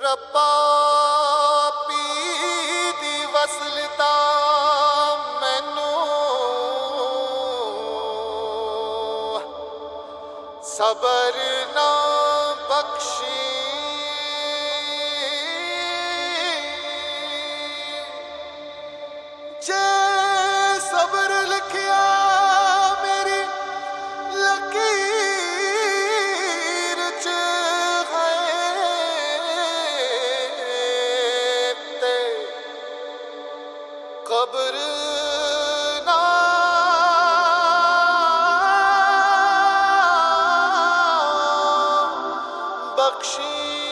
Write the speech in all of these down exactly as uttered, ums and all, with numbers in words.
रब्बा पी दी वसलता मैनू सबर ना बख्शी जे सबर लिखिया मेरी लकीर च है ते कब्र ना बख्शी।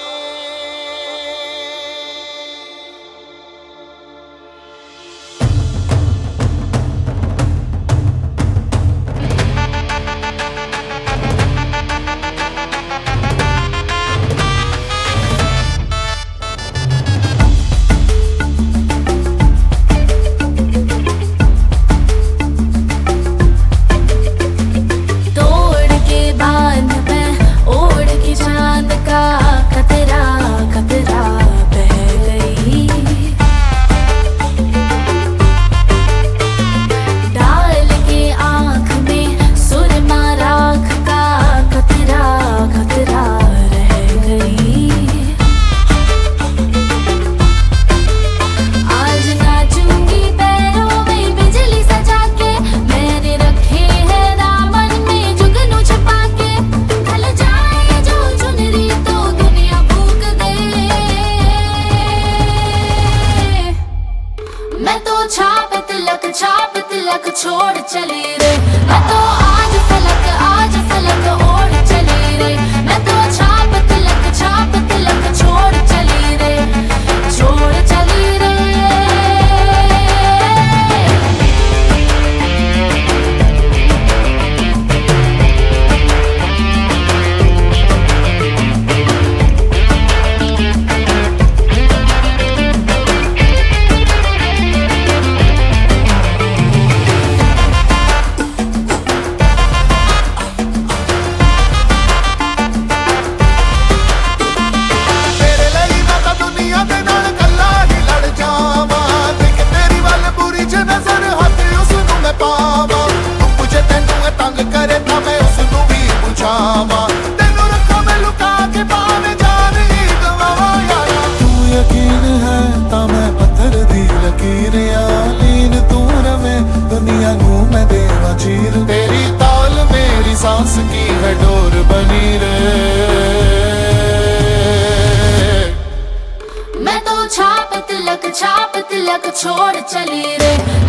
मैं तो छाप तिलक छाप तिलक छोड़ चली रे, मैं तो आज फलक आज फलक ओढ़ चली रे। मैं तो छाप तिलक छाप तिलक छोड़ चली रे, छोड़ चली रे। तेरी ताल मेरी सांस की है डोर बनी रे। मैं तो छाप तिलक छाप तिलक छोड़ चली रे,